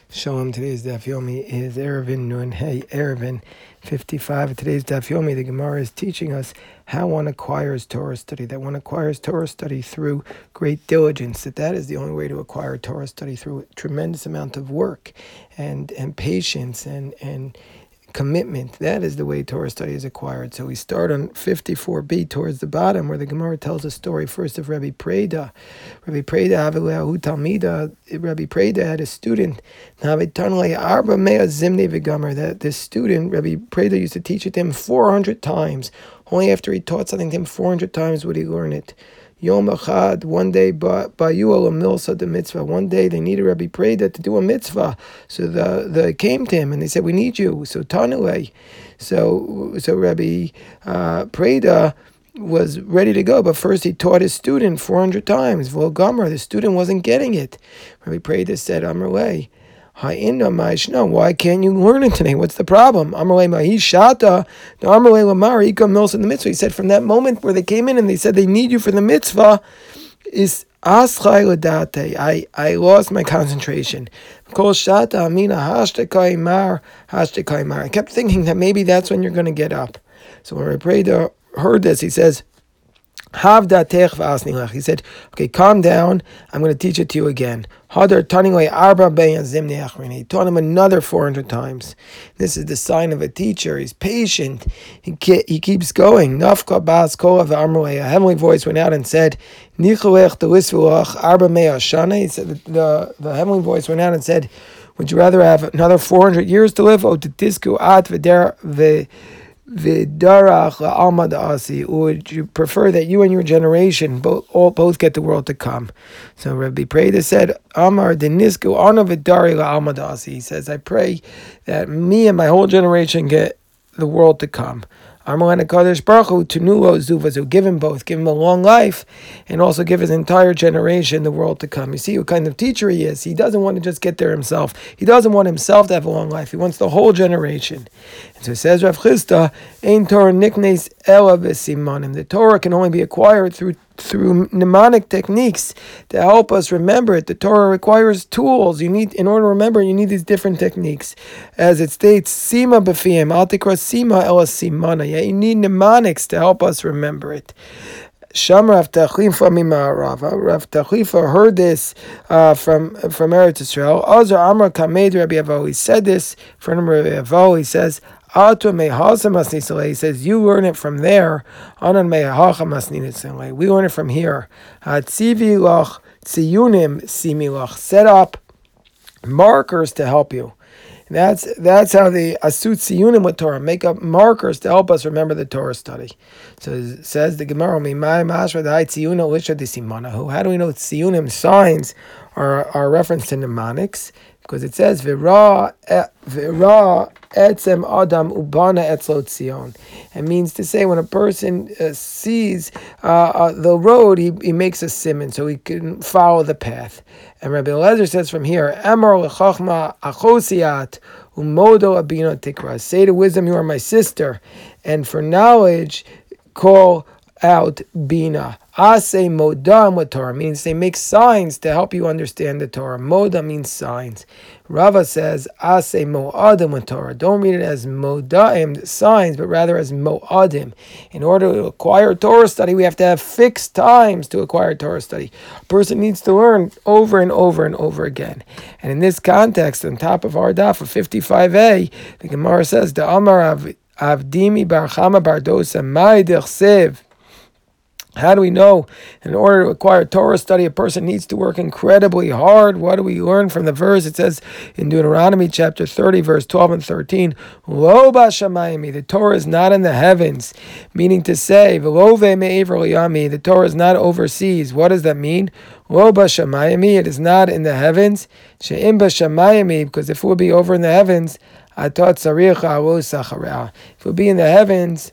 Shalom. Today's Daf Yomi is Erevin Nun Hey Erevin 55. Today's Daf Yomi, the Gemara is teaching us how one acquires Torah study. That one acquires Torah study through great diligence. That is the only way to acquire Torah study, through a tremendous amount of work and patience and commitment. That is the way Torah study is acquired. So we start on 54b towards the bottom, where the Gemara tells a story first of Rabbi Preda. Rabbi Preda had a student. That this student, Rabbi Preda, used to teach it to him 400 times. Only after he taught something to him 400 times would he learn it. Yom Echad, one day, Bayuel Milsa the mitzvah. One day they needed Rabbi Preda to do a mitzvah, so they came to him and they said, "We need you." So Tanulei, so Rabbi Preda was ready to go, but first he taught his student 400 times. Volgamar, the student wasn't getting it. Rabbi Preda said, "Amrlei, why can't you learn it today? What's the problem?" He said from that moment where they came in and they said they need you for the mitzvah, is I lost my concentration. I kept thinking that maybe that's when you're going to get up. So when Rabbi heard this, he says, he said, "Okay, calm down. I'm going to teach it to you again." He taught him another 400 times. This is the sign of a teacher. He's patient. He keeps going. A heavenly voice went out and said, He said, the heavenly voice went out and said, "Would you rather have another 400 years to live? Would you prefer that you and your generation both get the world to come?" So Rabbi Preda said, "Amar denisku ana v'dari la'alma da'asi." He says, "I pray that me and my whole generation get the world to come." Amar Kadosh Baruch Hu Tunulo Zuvas, who give him both, give him a long life, and also give his entire generation the world to come. You see what kind of teacher he is. He doesn't want to just get there himself. He doesn't want himself to have a long life. He wants the whole generation. And so it says Rav Chisda, Ein Torah niknes ela v'simanim. The Torah can only be acquired through mnemonic techniques to help us remember it. The Torah requires tools. In order to remember, you need these different techniques. As it states, Sima b'fiyim, al tikra Sima ela simana. Yeah, you need mnemonics to help us remember it. Sham Rav Tachlifa mima'arav. Rav Tachlifa heard this from Eretz Yisrael. Azar Amar Kamed Rabbi Avo. He said this from Rabbi Avo. He says, he says, you learn it from there. We learn it from here. Set up markers to help you. That's how the asut siyunim with Torah, make up markers to help us remember the Torah study. So it says the Gemara, how do we know siyunim signs are reference to mnemonics? Because it says v'ra etzem adam ubana etzlo tzion. It means to say when a person sees the road, he makes a simon so he can follow the path. And Rabbi Eliezer says from here, Amar lechachma achosiat umodo abino tikra. Say to wisdom, you are my sister, and for knowledge, call out bina. Ase modam with Torah means they make signs to help you understand the Torah. Moda means signs. Rava says ase moadim with Torah. Don't read it as modaim, signs, but rather as moadim. In order to acquire Torah study, we have to have fixed times to acquire Torah study. A person needs to learn over and over and over again. And in this context, on top of our daf of 55a, the Gemara says, "Da amar avdimi bar chama bar dosa mai dechsev." How do we know? In order to acquire Torah study, a person needs to work incredibly hard. What do we learn from the verse? It says in Deuteronomy chapter 30, verse 12 and 13, Lo b'shamayim, the Torah is not in the heavens, meaning to say, V'lo ve'me'ever l'yami, the Torah is not overseas. What does that mean? Lo b'shamayim, it is not in the heavens. She'im b'shamayim, because if it would be over in the heavens, atat tzaricha alo sacharah. If it would be in the heavens,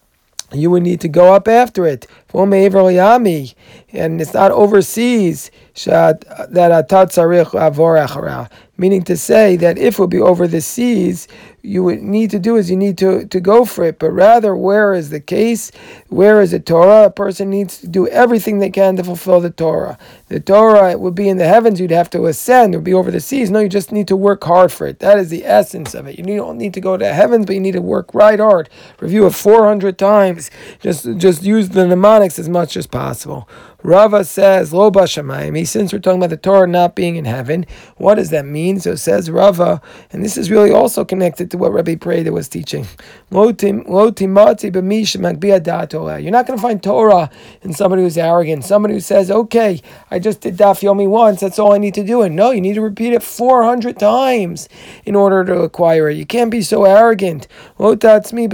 you would need to go up after it. And it's not overseas. that atat tzarich lavor acharah. Meaning to say that if it would be over the seas, you would need to do is you need to go for it. But rather, where is the case? Where is the Torah? A person needs to do everything they can to fulfill the Torah. The Torah would be in the heavens. You'd have to ascend. It would be over the seas. No, you just need to work hard for it. That is the essence of it. You don't need to go to heavens, but you need to work right hard. Review it 400 times. Just use the mnemonics as much as possible. Rava says, Lo b'shamayim. Since we're talking about the Torah not being in heaven, what does that mean? So it says Rava, and this is really also connected to what Rabbi Preda was teaching. You're not going to find Torah in somebody who's arrogant, somebody who says, okay, I just did Daf Yomi once, that's all I need to do. And no, you need to repeat it 400 times in order to acquire it. You can't be so arrogant. What does it mean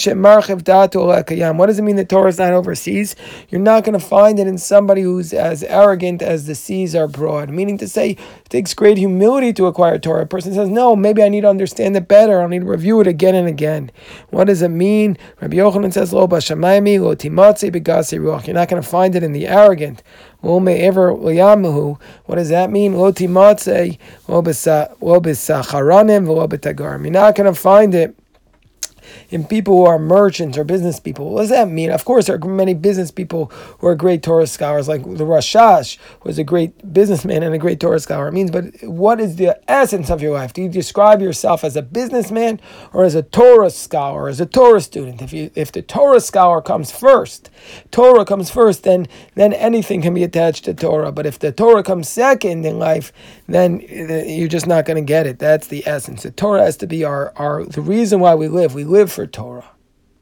that Torah is not overseas? You're not going to find it in somebody who's as arrogant as the seas are broad. Meaning to say, it takes great humility to acquire Torah. A person says, no, maybe I need to understand it better. I'll need to review it again and again. What does it mean? Rabbi Yochanan says, Lo b'shamayim, lo timatzi b'gasi ruach. You're not going to find it in the arrogant. What does that mean? Lo timatzi, lo b'sacharanim, lo b'tagarim. You're not going to find it in people who are merchants or business people. What does that mean? Of course, there are many business people who are great Torah scholars, like the Rashash was a great businessman and a great Torah scholar. It means, but what is the essence of your life? Do you describe yourself as a businessman or as a Torah scholar, as a Torah student? If the Torah scholar comes first, then anything can be attached to Torah. But if the Torah comes second in life, then you're just not going to get it. That's the essence. The Torah has to be the reason why we live. We live for Torah.